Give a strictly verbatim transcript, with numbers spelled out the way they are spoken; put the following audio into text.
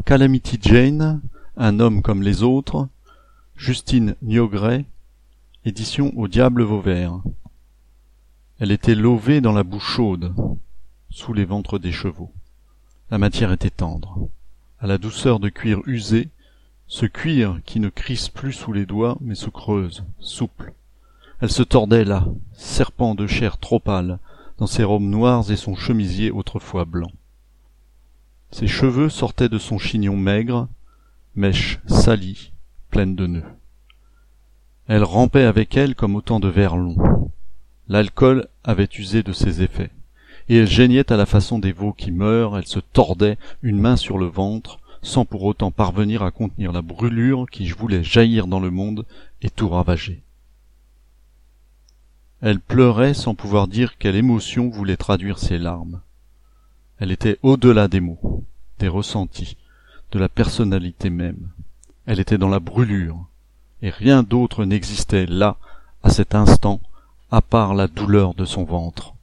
Calamity Jane, un homme comme les autres, Justine Niogret, édition Au diable Vauvert. Elle était lovée dans la boue chaude, sous les ventres des chevaux. La matière était tendre, à la douceur de cuir usé, ce cuir qui ne crisse plus sous les doigts, mais se creuse, souple. Elle se tordait là, serpent de chair trop pâle, dans ses robes noires et son chemisier autrefois blanc. Ses cheveux sortaient de son chignon maigre, mèches salies, pleines de nœuds. Elle rampait avec elle comme autant de vers longs. L'alcool avait usé de ses effets, et elle geignait à la façon des veaux qui meurent, elle se tordait, une main sur le ventre, sans pour autant parvenir à contenir la brûlure qui voulait jaillir dans le monde et tout ravager. Elle pleurait sans pouvoir dire quelle émotion voulait traduire ses larmes. Elle était au-delà des mots, des ressentis, de la personnalité même. Elle était dans la brûlure, et rien d'autre n'existait là, à cet instant, à part la douleur de son ventre.